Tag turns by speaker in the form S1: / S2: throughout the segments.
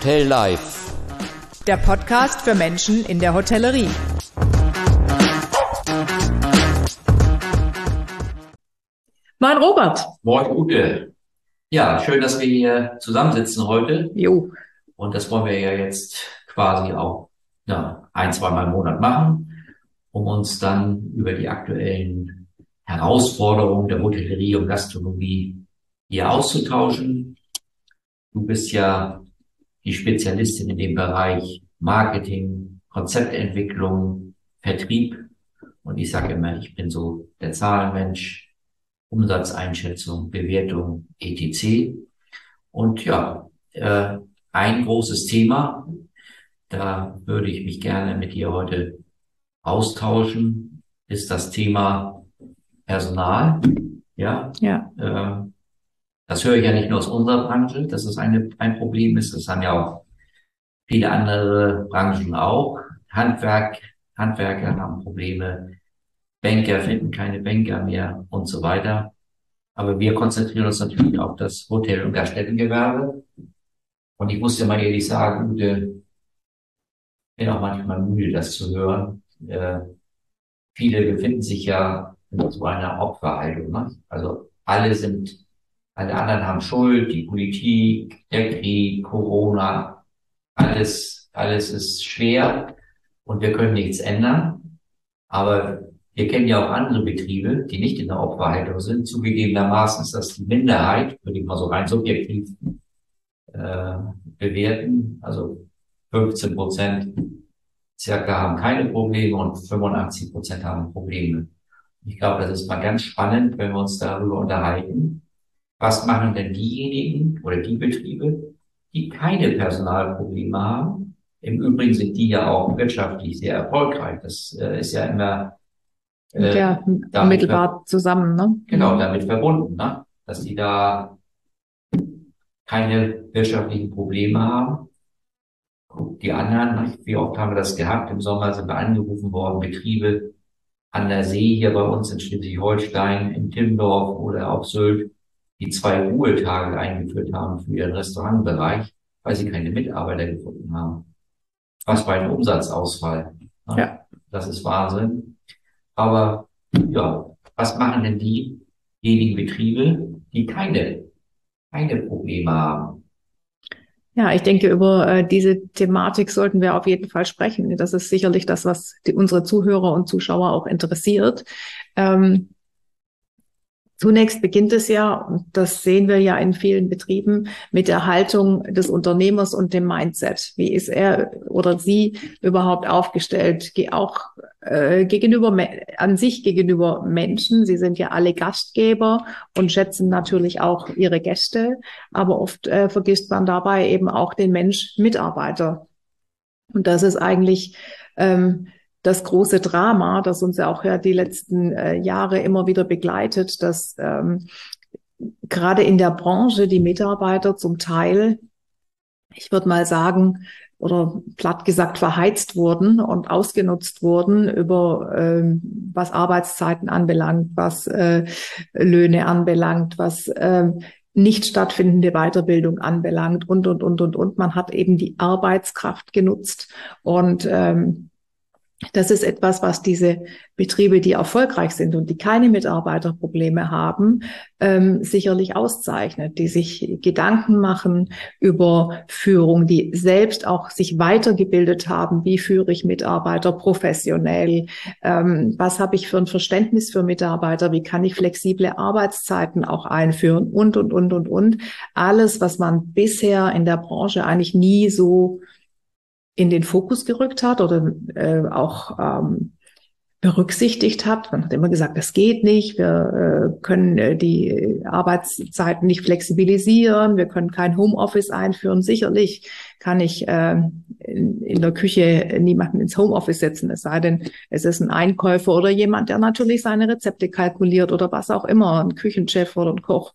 S1: Hotel Life,
S2: der Podcast für Menschen in der Hotellerie. Moin Robert.
S3: Moin Ute. Ja, schön, dass wir hier zusammensitzen heute.
S2: Jo.
S3: Und das wollen wir ja jetzt quasi auch ein-, zweimal im Monat machen, um uns dann über die aktuellen Herausforderungen der Hotellerie und Gastronomie hier auszutauschen. Du bist ja die Spezialistin in dem Bereich Marketing, Konzeptentwicklung, Vertrieb. Und ich sage immer, ich bin so der Zahlenmensch, Umsatzeinschätzung, Bewertung, etc. Und ja, ein großes Thema, da würde ich mich gerne mit dir heute austauschen, ist das Thema Personal. Ja. Das höre ich ja nicht nur aus unserer Branche, dass es ein Problem ist. Das haben ja auch viele andere Branchen auch. Handwerker haben Probleme. Banker finden keine Banker mehr und so weiter. Aber wir konzentrieren uns natürlich auf das Hotel- und Gaststättengewerbe. Und ich muss dir mal ehrlich sagen, Ute, bin auch manchmal müde, das zu hören. Viele befinden sich ja in so einer Opferhaltung, ne? Also alle anderen haben Schuld, die Politik, der Krieg, Corona, alles ist schwer und wir können nichts ändern. Aber wir kennen ja auch andere Betriebe, die nicht in der Opferhaltung sind. Zugegebenermaßen ist das die Minderheit, würde ich mal so rein subjektiv bewerten. Also 15% circa haben keine Probleme und 85% haben Probleme. Ich glaube, das ist mal ganz spannend, wenn wir uns darüber unterhalten. Was machen denn diejenigen oder die Betriebe, die keine Personalprobleme haben? Im Übrigen sind die ja auch wirtschaftlich sehr erfolgreich. Das ist ja immer
S2: unmittelbar zusammen, ne?
S3: Genau, damit verbunden, ne? Dass die da keine wirtschaftlichen Probleme haben. Guck, die anderen, ne? Wie oft haben wir das gehabt? Im Sommer sind wir angerufen worden, Betriebe an der See hier bei uns in Schleswig-Holstein, in Timmendorf oder auf Sylt, die 2 Ruhetage eingeführt haben für ihren Restaurantbereich, weil sie keine Mitarbeiter gefunden haben. Was für ein Umsatzausfall. Ne?
S2: Ja.
S3: Das ist Wahnsinn. Aber ja, was machen denn diejenigen Betriebe, die keine Probleme haben?
S2: Ja, ich denke, über diese Thematik sollten wir auf jeden Fall sprechen. Das ist sicherlich das, was unsere Zuhörer und Zuschauer auch interessiert. Zunächst beginnt es ja, und das sehen wir ja in vielen Betrieben, mit der Haltung des Unternehmers und dem Mindset. Wie ist er oder sie überhaupt aufgestellt? Auch gegenüber Menschen. Sie sind ja alle Gastgeber und schätzen natürlich auch ihre Gäste. Aber oft vergisst man dabei eben auch den Mensch Mitarbeiter. Und das ist eigentlich das große Drama, das uns ja auch die letzten Jahre immer wieder begleitet, dass gerade in der Branche die Mitarbeiter zum Teil, ich würde mal sagen, oder platt gesagt verheizt wurden und ausgenutzt wurden über was Arbeitszeiten anbelangt, was Löhne anbelangt, was nicht stattfindende Weiterbildung anbelangt und. Man hat eben die Arbeitskraft genutzt und das ist etwas, was diese Betriebe, die erfolgreich sind und die keine Mitarbeiterprobleme haben, sicherlich auszeichnet, die sich Gedanken machen über Führung, die selbst auch sich weitergebildet haben. Wie führe ich Mitarbeiter professionell? Was habe ich für ein Verständnis für Mitarbeiter? Wie kann ich flexible Arbeitszeiten auch einführen? Und. Alles, was man bisher in der Branche eigentlich nie so in den Fokus gerückt hat oder auch berücksichtigt hat. Man hat immer gesagt, das geht nicht, wir können die Arbeitszeiten nicht flexibilisieren, wir können kein Homeoffice einführen. Sicherlich kann ich in der Küche niemanden ins Homeoffice setzen, es sei denn, es ist ein Einkäufer oder jemand, der natürlich seine Rezepte kalkuliert oder was auch immer, ein Küchenchef oder ein Koch.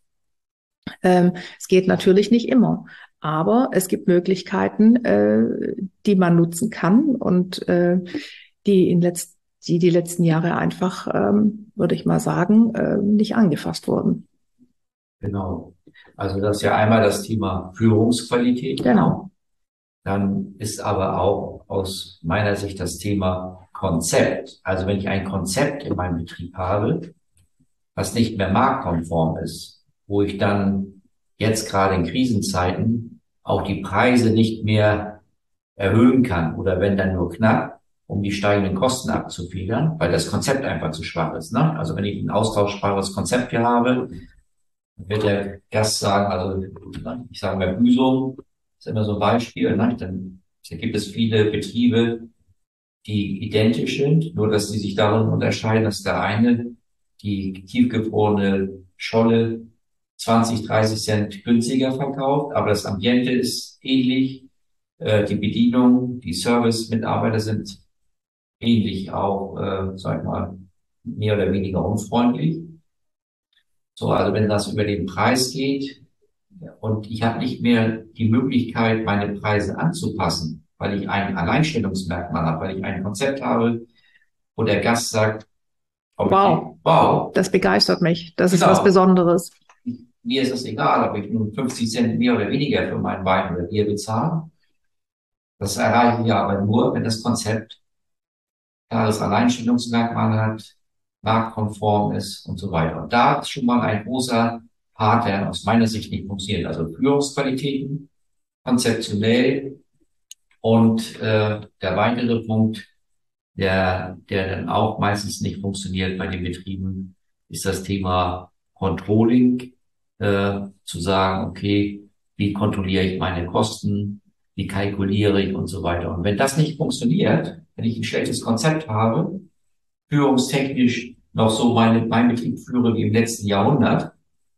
S2: Es geht natürlich nicht immer. Aber es gibt Möglichkeiten, die man nutzen kann und die die letzten Jahre einfach, würde ich mal sagen, nicht angefasst wurden.
S3: Genau. Also das ist ja einmal das Thema Führungsqualität.
S2: Genau.
S3: dann ist aber auch aus meiner Sicht das Thema Konzept. Also wenn ich ein Konzept in meinem Betrieb habe, was nicht mehr marktkonform ist, wo ich dann jetzt gerade in Krisenzeiten auch die Preise nicht mehr erhöhen kann oder wenn dann nur knapp, um die steigenden Kosten abzufedern, weil das Konzept einfach zu schwach ist. Ne? Also wenn ich ein austauschbares Konzept hier habe, wird der Gast sagen, also ich sage bei Büsum, ist immer so ein Beispiel, ne? Dann gibt es viele Betriebe, die identisch sind, nur dass sie sich darin unterscheiden, dass der eine die tiefgefrorene Scholle 20, 30 Cent günstiger verkauft, aber das Ambiente ist ähnlich, die Bedienung, die Service-Mitarbeiter sind ähnlich auch, sag ich mal, mehr oder weniger unfreundlich. So, also wenn das über den Preis geht und ich habe nicht mehr die Möglichkeit, meine Preise anzupassen, weil ich ein Alleinstellungsmerkmal habe, weil ich ein Konzept habe, wo der Gast sagt,
S2: Wow,
S3: wow,
S2: das begeistert mich. Das ist was
S3: genau,
S2: Besonderes.
S3: mir ist es egal, ob ich nun 50 Cent mehr oder weniger für mein Wein oder Bier bezahle. Das erreiche ich aber nur, wenn das Konzept klares Alleinstellungsmerkmal hat, marktkonform ist und so weiter. Und da ist schon mal ein großer Part, der aus meiner Sicht nicht funktioniert. Also Führungsqualitäten, konzeptionell und der weitere Punkt, der dann auch meistens nicht funktioniert bei den Betrieben, ist das Thema Controlling, zu sagen, okay, wie kontrolliere ich meine Kosten, wie kalkuliere ich und so weiter. Und wenn das nicht funktioniert, wenn ich ein schlechtes Konzept habe, führungstechnisch noch so mein Betrieb führe wie im letzten Jahrhundert,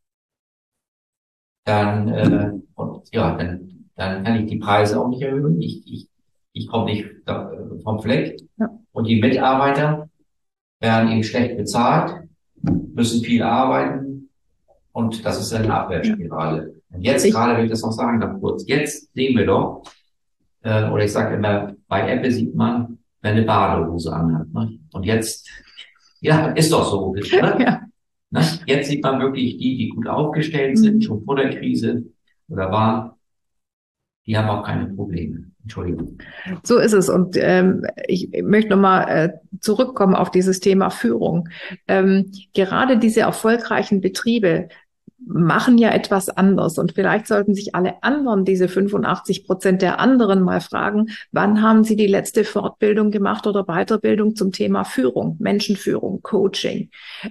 S3: dann, und ja, dann kann ich die Preise auch nicht erhöhen. Ich komme nicht vom Fleck.
S2: Ja.
S3: Und die Mitarbeiter werden eben schlecht bezahlt, müssen viel arbeiten und das ist eine Abwärtsspirale. Und jetzt gerade, wenn ich das noch sagen darf kurz, jetzt sehen wir doch, oder ich sage immer, bei Apple sieht man, wer eine Badehose anhat. Ne? Und jetzt, ja, ist doch so. Ne?
S2: Ja.
S3: Ne? Jetzt sieht man wirklich die gut aufgestellt sind, schon vor der Krise oder waren, die haben auch keine Probleme. Entschuldigung.
S2: So ist es. Und ich möchte nochmal zurückkommen auf dieses Thema Führung. Gerade diese erfolgreichen Betriebe machen ja etwas anders. Und vielleicht sollten sich alle anderen, diese 85% der anderen, mal fragen, wann haben sie die letzte Fortbildung gemacht oder Weiterbildung zum Thema Führung, Menschenführung, Coaching.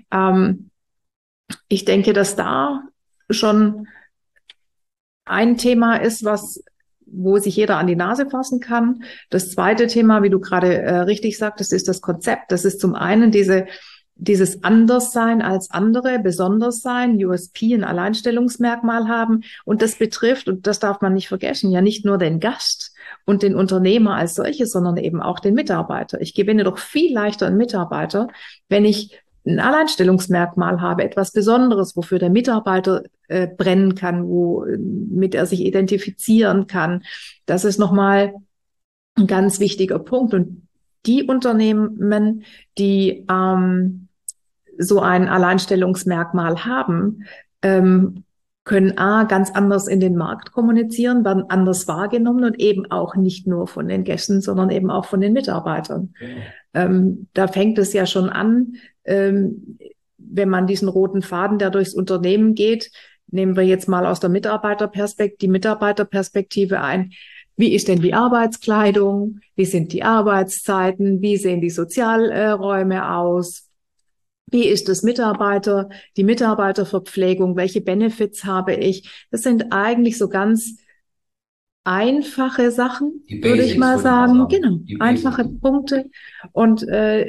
S2: Ich denke, dass da schon ein Thema ist, wo sich jeder an die Nase fassen kann. Das zweite Thema, wie du gerade richtig sagtest, ist das Konzept. Das ist zum einen dieses Anderssein als andere, besonders sein, USP, ein Alleinstellungsmerkmal haben. Und das betrifft, und das darf man nicht vergessen, ja nicht nur den Gast und den Unternehmer als solches, sondern eben auch den Mitarbeiter. Ich gewinne doch viel leichter einen Mitarbeiter, wenn ich ein Alleinstellungsmerkmal habe, etwas Besonderes, wofür der Mitarbeiter brennen kann, womit er sich identifizieren kann. Das ist nochmal ein ganz wichtiger Punkt. Und die Unternehmen, die so ein Alleinstellungsmerkmal haben, können ganz anders in den Markt kommunizieren, werden anders wahrgenommen und eben auch nicht nur von den Gästen, sondern eben auch von den Mitarbeitern. Da fängt es ja schon an, wenn man diesen roten Faden, der durchs Unternehmen geht, nehmen wir jetzt mal aus der Mitarbeiterperspektive ein. Wie ist denn die Arbeitskleidung? Wie sind die Arbeitszeiten? Wie sehen die Sozialräume aus? Wie ist das die Mitarbeiterverpflegung? Welche Benefits habe ich? Das sind eigentlich so ganz einfache Sachen, würde ich mal sagen. Genau, einfache Punkte und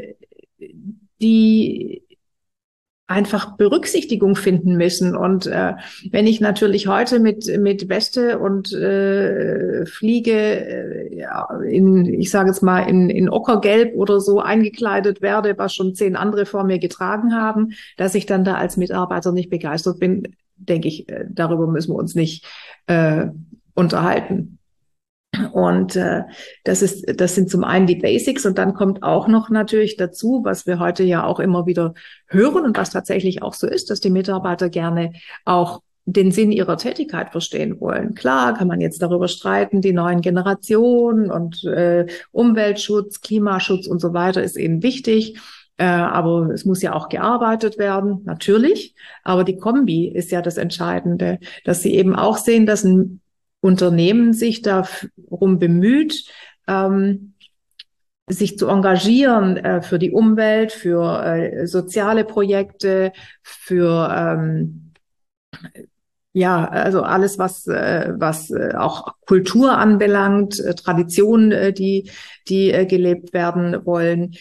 S2: die einfach Berücksichtigung finden müssen. Und wenn ich natürlich heute mit Weste und Fliege ich sage jetzt mal, in Ockergelb oder so eingekleidet werde, was schon 10 andere vor mir getragen haben, dass ich dann da als Mitarbeiter nicht begeistert bin, denke ich, darüber müssen wir uns nicht unterhalten. Und das sind zum einen die Basics und dann kommt auch noch natürlich dazu, was wir heute ja auch immer wieder hören und was tatsächlich auch so ist, dass die Mitarbeiter gerne auch den Sinn ihrer Tätigkeit verstehen wollen. Klar kann man jetzt darüber streiten, die neuen Generationen und Umweltschutz, Klimaschutz und so weiter ist ihnen wichtig. Aber es muss ja auch gearbeitet werden, natürlich. Aber die Kombi ist ja das Entscheidende, dass sie eben auch sehen, dass ein Unternehmen sich darum bemüht, sich zu engagieren für die Umwelt, für soziale Projekte, für ja, also alles, was auch Kultur anbelangt, Traditionen, die gelebt werden wollen.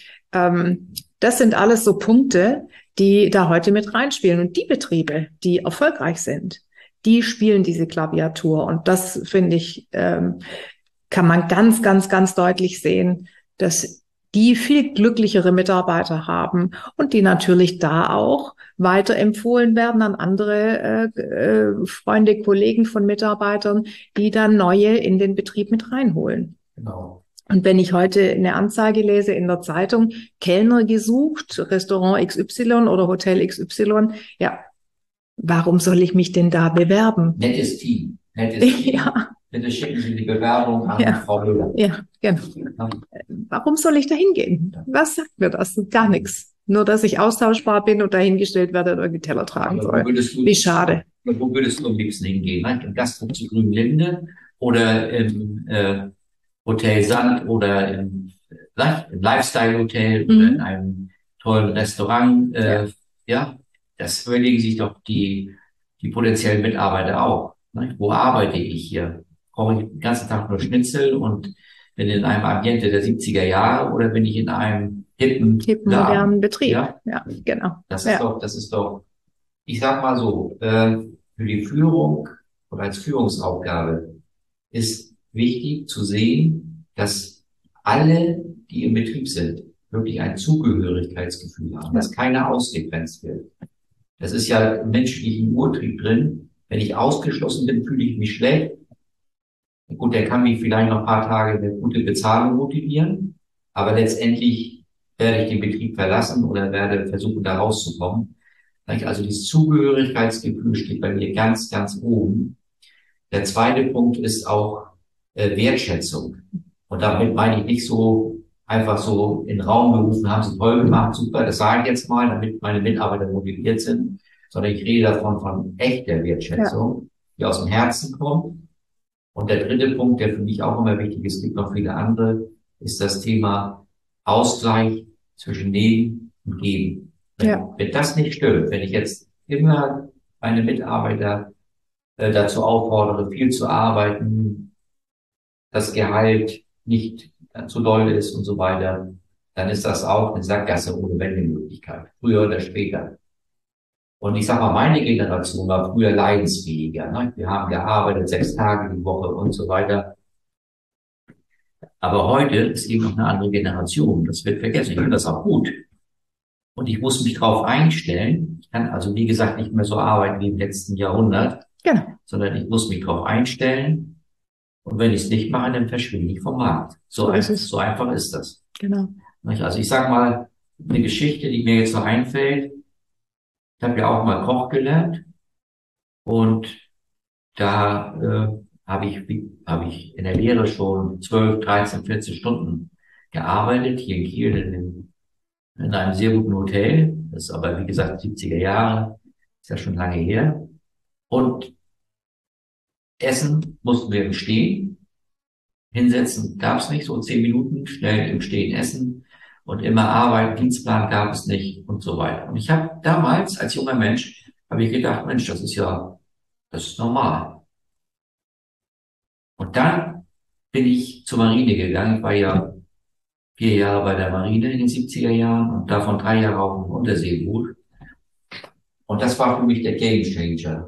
S2: Das sind alles so Punkte, die da heute mit reinspielen. Und die Betriebe, die erfolgreich sind, die spielen diese Klaviatur. Und das, finde ich, kann man ganz, ganz, ganz deutlich sehen, dass die viel glücklichere Mitarbeiter haben und die natürlich da auch weiterempfohlen werden an andere Freunde, Kollegen von Mitarbeitern, die dann neue in den Betrieb mit reinholen.
S3: Genau.
S2: Und wenn ich heute eine Anzeige lese in der Zeitung, Kellner gesucht, Restaurant XY oder Hotel XY, ja, warum soll ich mich denn da bewerben?
S3: Nettes Team. Ja. Bitte schicken Sie die Bewerbung an Frau Müller.
S2: Ja, genau. Ja. Warum soll ich da hingehen? Was sagt mir das? Gar nichts. Nur, dass ich austauschbar bin und dahingestellt werde und irgendwie Teller tragen soll. Wie schade.
S3: Wo würdest du am liebsten hingehen? Im Gasthof zu Grünlinde oder im Hotel Sand oder im Lifestyle-Hotel oder in einem tollen Restaurant? Ja, das überlegen sich doch die potenziellen Mitarbeiter auch. Wo arbeite ich hier? Brauche ich den ganzen Tag nur Schnitzel und bin in einem Ambiente der 70er Jahre oder bin ich in einem hippen
S2: modernen Betrieb? Ja, genau.
S3: Das ist doch, ich sag mal so, für die Führung oder als Führungsaufgabe ist wichtig zu sehen, dass alle, die im Betrieb sind, wirklich ein Zugehörigkeitsgefühl haben, dass keiner ausgegrenzt wird. Das ist ja im menschlichen Urtrieb drin. Wenn ich ausgeschlossen bin, fühle ich mich schlecht. Gut, der kann mich vielleicht noch ein paar Tage eine gute Bezahlung motivieren, aber letztendlich werde ich den Betrieb verlassen oder werde versuchen, da rauszukommen. Also dieses Zugehörigkeitsgefühl steht bei mir ganz, ganz oben. Der zweite Punkt ist auch Wertschätzung. Und damit meine ich nicht so einfach so in den Raum gerufen, haben sie toll gemacht, super, das sage ich jetzt mal, damit meine Mitarbeiter motiviert sind, sondern ich rede davon von echter Wertschätzung, die aus dem Herzen kommt. Und der dritte Punkt, der für mich auch immer wichtig ist, es gibt noch viele andere, ist das Thema Ausgleich zwischen Nehmen und Geben. Wenn das nicht stimmt, wenn ich jetzt immer meine Mitarbeiter dazu auffordere, viel zu arbeiten, das Gehalt nicht zu doll ist und so weiter, dann ist das auch eine Sackgasse ohne Wendemöglichkeit, früher oder später. Und ich sag mal, meine Generation war früher leidensfähiger. Ne? Wir haben gearbeitet 6 Tage die Woche und so weiter. Aber heute ist eben noch eine andere Generation. Das wird vergessen. Ich finde das auch gut. Und ich muss mich darauf einstellen. Ich kann also, wie gesagt, nicht mehr so arbeiten wie im letzten Jahrhundert, sondern ich muss mich darauf einstellen. Und wenn ich es nicht mache, dann verschwinde ich vom Markt. So einfach ist das.
S2: Genau.
S3: Also ich sag mal, eine Geschichte, die mir jetzt so einfällt. Ich habe ja auch mal Koch gelernt und da habe ich in der Lehre schon 12, 13, 14 Stunden gearbeitet, hier in Kiel in einem sehr guten Hotel. Das ist aber, wie gesagt, 70er Jahre, ist ja schon lange her. Und Essen mussten wir im Stehen, hinsetzen gab's nicht, so 10 Minuten schnell im Stehen essen. Und immer Arbeit, Dienstplan gab es nicht und so weiter. Und ich habe damals als junger Mensch, habe ich gedacht, Mensch, das ist normal. Und dann bin ich zur Marine gegangen. Ich war ja 4 Jahre bei der Marine in den 70er Jahren und davon 3 Jahre auf dem Unterseeboot. Und das war für mich der Game Changer.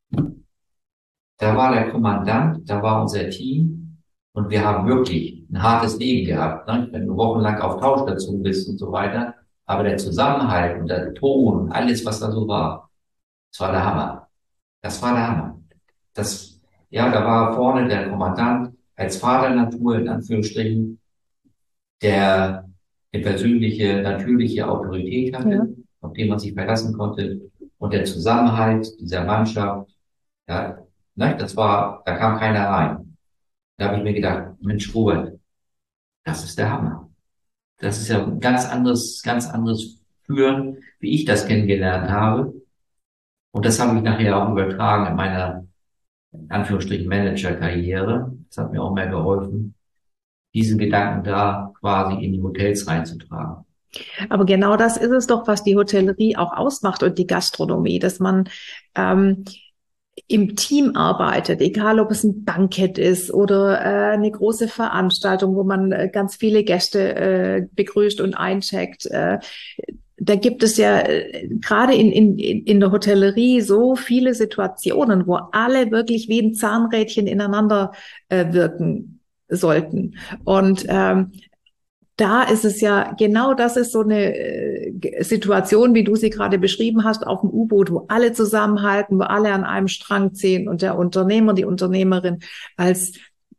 S3: Da war der Kommandant, da war unser Team. Und wir haben wirklich ein hartes Leben gehabt, ne? Wenn du wochenlang auf Tauchstation bist und so weiter. Aber der Zusammenhalt und der Ton und alles, was da so war, das war der Hammer. Das war der Hammer. Da war vorne der Kommandant als Vater Natur, in Anführungsstrichen, der eine persönliche, natürliche Autorität hatte, auf den man sich verlassen konnte. Und der Zusammenhalt dieser Mannschaft, Ja, ne, da kam keiner rein. Da habe ich mir gedacht, Mensch, Robert, das ist der Hammer. Das ist ja ein ganz anderes Führen, wie ich das kennengelernt habe. Und das habe ich nachher auch übertragen in meiner, in Anführungsstrichen, Manager-Karriere. Das hat mir auch mehr geholfen, diesen Gedanken da quasi in die Hotels reinzutragen.
S2: Aber genau das ist es doch, was die Hotellerie auch ausmacht und die Gastronomie, dass man ähm, im Team arbeitet, egal ob es ein Bankett ist oder eine große Veranstaltung, wo man ganz viele Gäste begrüßt und eincheckt. Da gibt es ja gerade in der Hotellerie so viele Situationen, wo alle wirklich wie ein Zahnrädchen ineinander wirken sollten. Und da ist es ja genau, das ist so eine Situation, wie du sie gerade beschrieben hast, auf dem U-Boot, wo alle zusammenhalten, wo alle an einem Strang ziehen und der Unternehmer, die Unternehmerin als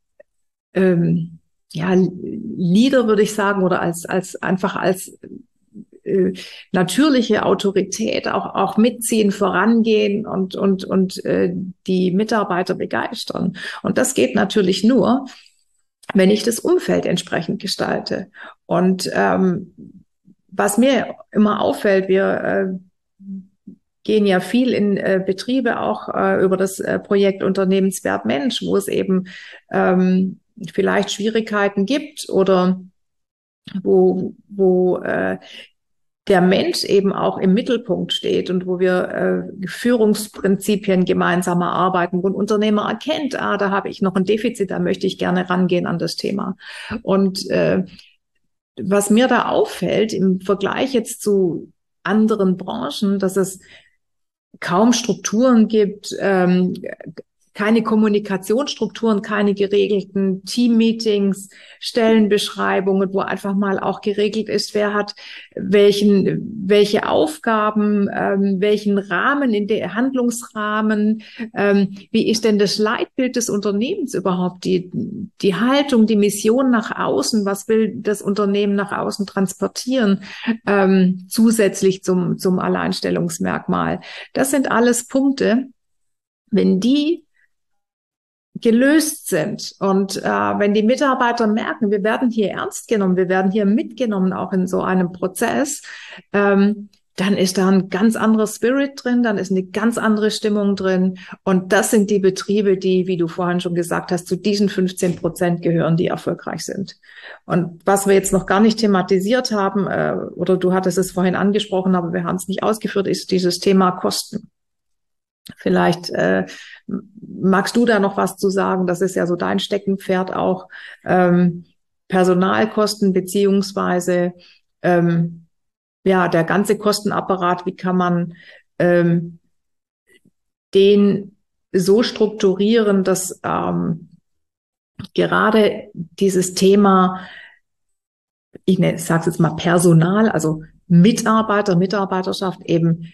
S2: ja, Leader würde ich sagen, oder als einfach als äh, natürliche Autorität auch mitziehen, vorangehen und die Mitarbeiter begeistern. Und das geht natürlich nur, wenn ich das Umfeld entsprechend gestalte. Und was mir immer auffällt, wir gehen ja viel in Betriebe auch über das Projekt Unternehmenswert Mensch, wo es eben vielleicht Schwierigkeiten gibt oder wo der Mensch eben auch im Mittelpunkt steht und wo wir Führungsprinzipien gemeinsam erarbeiten, wo ein Unternehmer erkennt, da habe ich noch ein Defizit, da möchte ich gerne rangehen an das Thema. Und was mir da auffällt im Vergleich jetzt zu anderen Branchen, dass es kaum Strukturen gibt, keine Kommunikationsstrukturen, keine geregelten Teammeetings, Stellenbeschreibungen, wo einfach mal auch geregelt ist, wer hat welche Aufgaben, welchen Rahmen in der Handlungsrahmen, wie ist denn das Leitbild des Unternehmens überhaupt, die Haltung, die Mission nach außen, was will das Unternehmen nach außen transportieren, zusätzlich zum Alleinstellungsmerkmal. Das sind alles Punkte, wenn die gelöst sind und wenn die Mitarbeiter merken, wir werden hier ernst genommen, wir werden hier mitgenommen, auch in so einem Prozess, dann ist da ein ganz anderer Spirit drin, dann ist eine ganz andere Stimmung drin. Und das sind die Betriebe, die, wie du vorhin schon gesagt hast, zu diesen 15% gehören, die erfolgreich sind. Und was wir jetzt noch gar nicht thematisiert haben, oder du hattest es vorhin angesprochen, aber wir haben es nicht ausgeführt, ist dieses Thema Kosten. Vielleicht magst du da noch was zu sagen? Das ist ja so dein Steckenpferd auch. Personalkosten beziehungsweise ja der ganze Kostenapparat. Wie kann man den so strukturieren, dass gerade dieses Thema, ich sage es jetzt mal Personal, also Mitarbeiter, Mitarbeiterschaft eben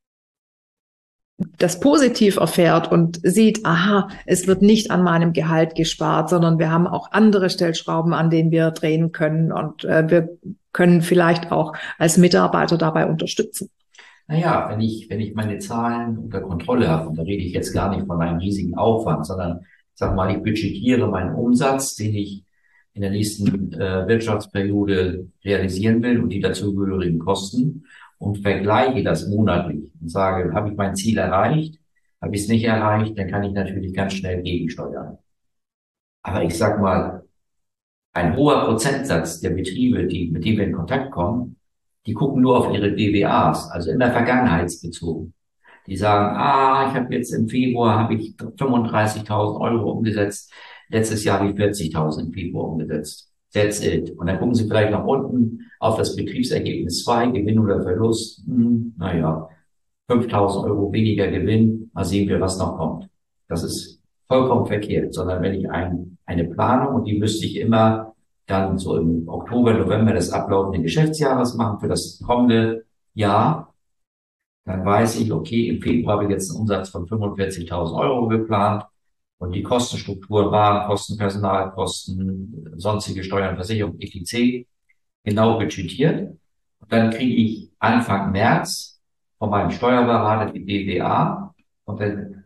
S2: das positiv erfährt und sieht, aha, es wird nicht an meinem Gehalt gespart, sondern wir haben auch andere Stellschrauben, an denen wir drehen können und wir können vielleicht auch als Mitarbeiter dabei unterstützen.
S3: Naja, wenn ich meine Zahlen unter Kontrolle habe, und da rede ich jetzt gar nicht von einem riesigen Aufwand, sondern sag mal, ich budgetiere meinen Umsatz, den ich in der nächsten Wirtschaftsperiode realisieren will und die dazugehörigen Kosten und vergleiche das monatlich und sage, habe ich mein Ziel erreicht? Habe ich es nicht erreicht? Dann kann ich natürlich ganz schnell gegensteuern. Aber ich sag mal, ein hoher Prozentsatz der Betriebe, mit denen wir in Kontakt kommen, die gucken nur auf ihre BWAs, also immer vergangenheitsbezogen. Die sagen, ich habe jetzt im Februar habe ich 35.000 Euro umgesetzt. Letztes Jahr habe ich 40.000 im Februar umgesetzt. That's it. Und dann gucken Sie vielleicht nach unten auf das Betriebsergebnis 2, Gewinn oder Verlust. Naja, 5.000 Euro weniger Gewinn. Mal sehen wir, was noch kommt. Das ist vollkommen verkehrt, sondern wenn ich eine Planung, und die müsste ich immer dann so im Oktober, November des ablaufenden Geschäftsjahres machen für das kommende Jahr, dann weiß ich, okay, im Februar habe ich jetzt einen Umsatz von 45.000 Euro geplant und die Kostenstruktur, Warenkosten, Personalkosten, sonstige Steuern, Versicherung, etc. genau budgetiert. Und dann kriege ich Anfang März von meinem Steuerberater die BWA und dann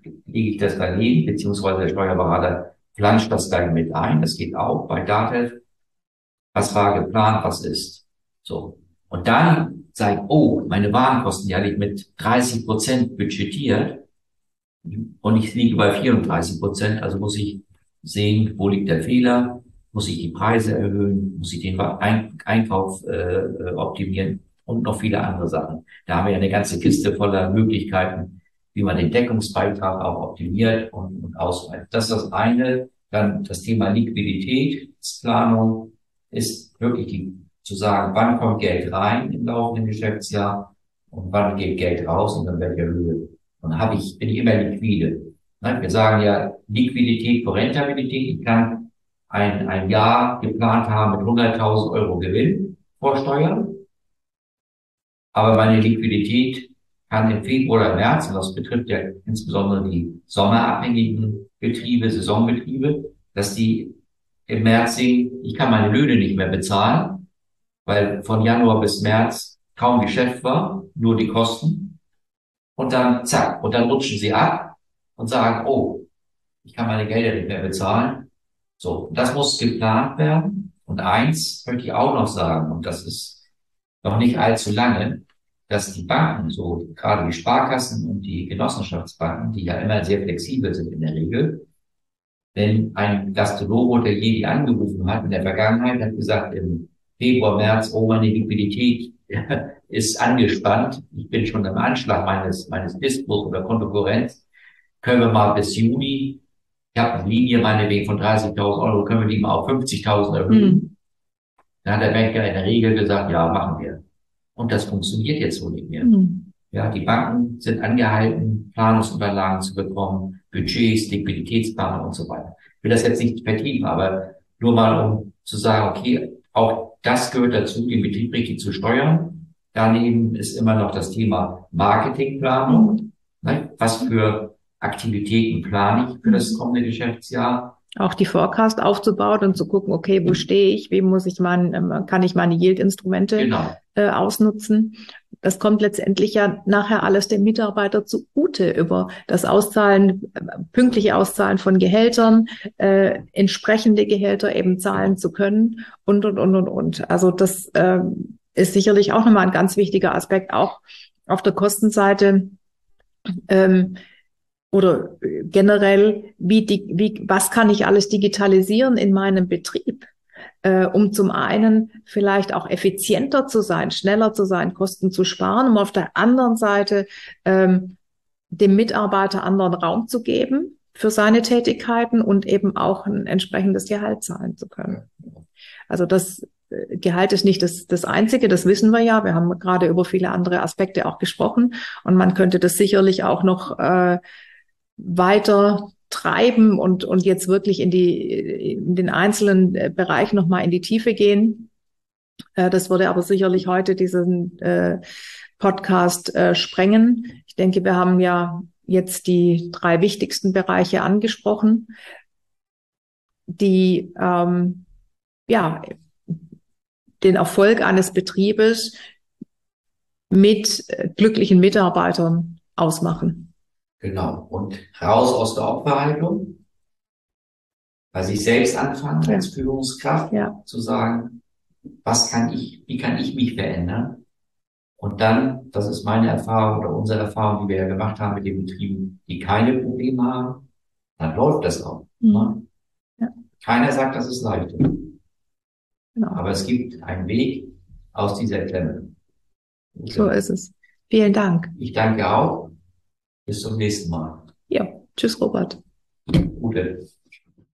S3: lege ich das daneben, beziehungsweise der Steuerberater flanscht das gleich mit ein. Das geht auch bei DATEV. Was war geplant, was ist. So. Und dann sage ich, oh, meine Warenkosten, die hatte ich mit 30% budgetiert und ich liege bei 34%, also muss ich sehen, wo liegt der Fehler, muss ich die Preise erhöhen, muss ich den Einkauf optimieren und noch viele andere Sachen. Da haben wir ja eine ganze Kiste voller Möglichkeiten, wie man den Deckungsbeitrag auch optimiert und ausweitet. Das ist das eine. Dann das Thema Liquiditätsplanung ist wirklich zu sagen, wann kommt Geld rein im laufenden Geschäftsjahr und wann geht Geld raus und in welcher Höhe. Und bin ich immer liquide. Wir sagen ja Liquidität vor Rentabilität. Ich kann ein Jahr geplant haben mit 100.000 Euro Gewinn vor Steuern, aber meine Liquidität kann im Februar oder März, und das betrifft ja insbesondere die sommerabhängigen Betriebe, Saisonbetriebe, dass die im März sehen, ich kann meine Löhne nicht mehr bezahlen, weil von Januar bis März kaum Geschäft war, nur die Kosten. Und dann zack, und dann rutschen sie ab und sagen, oh, ich kann meine Gelder nicht mehr bezahlen. So, das muss geplant werden. Und eins möchte ich auch noch sagen, und das ist noch nicht allzu lange, dass die Banken, so gerade die Sparkassen und die Genossenschaftsbanken, die ja immer sehr flexibel sind in der Regel, wenn ein Gastronom-Hotelier die angerufen hat in der Vergangenheit, hat gesagt, im Februar, März, oh, meine Liquidität ist angespannt, ich bin schon im Anschlag meines Dispos oder Kontokorrents, können wir mal bis Juni, ich habe eine Linie meinetwegen von 30.000 Euro, können wir die mal auf 50.000 erhöhen? Dann hat der Banker in der Regel gesagt, ja, machen wir. Und das funktioniert jetzt so nicht mehr. Ja, die Banken sind angehalten, Planungsunterlagen zu bekommen, Budgets, Liquiditätsplanung und so weiter. Ich will das jetzt nicht vertiefen, aber nur mal, um zu sagen, okay, auch das gehört dazu, den Betrieb richtig zu steuern. Daneben ist immer noch das Thema Marketingplanung. Was für Aktivitäten plane ich für das kommende Geschäftsjahr?
S2: Auch die Forecast aufzubauen und zu gucken, okay, wo stehe ich, wie muss ich kann ich meine Yield-Instrumente ausnutzen. Das kommt letztendlich ja nachher alles dem Mitarbeiter zugute über das pünktliche Auszahlen von Gehältern, entsprechende Gehälter eben zahlen zu können und. Also das ist sicherlich auch nochmal ein ganz wichtiger Aspekt, auch auf der Kostenseite. Oder generell, was kann ich alles digitalisieren in meinem Betrieb, um zum einen vielleicht auch effizienter zu sein, schneller zu sein, Kosten zu sparen, um auf der anderen Seite dem Mitarbeiter anderen Raum zu geben für seine Tätigkeiten und eben auch ein entsprechendes Gehalt zahlen zu können. Also das Gehalt ist nicht das Einzige, das wissen wir ja. Wir haben gerade über viele andere Aspekte auch gesprochen und man könnte das sicherlich auch noch weiter treiben und jetzt wirklich in den einzelnen Bereich nochmal in die Tiefe gehen. Das würde aber sicherlich heute diesen Podcast sprengen. Ich denke, wir haben ja jetzt die 3 wichtigsten Bereiche angesprochen, die den Erfolg eines Betriebes mit glücklichen Mitarbeitern ausmachen.
S3: Genau. Und raus aus der Opferhaltung, bei sich selbst anfangen als Führungskraft, zu sagen, wie kann ich mich verändern? Und dann, das ist meine Erfahrung oder unsere Erfahrung, die wir ja gemacht haben mit den Betrieben, die keine Probleme haben, dann läuft das auch. Ne? Ja. Keiner sagt, das ist leicht. Genau. Aber es gibt einen Weg aus dieser Klemme.
S2: So ist es. Vielen Dank.
S3: Ich danke auch. Bis zum nächsten Mal.
S2: Ja, tschüss, Robert.
S3: Gute.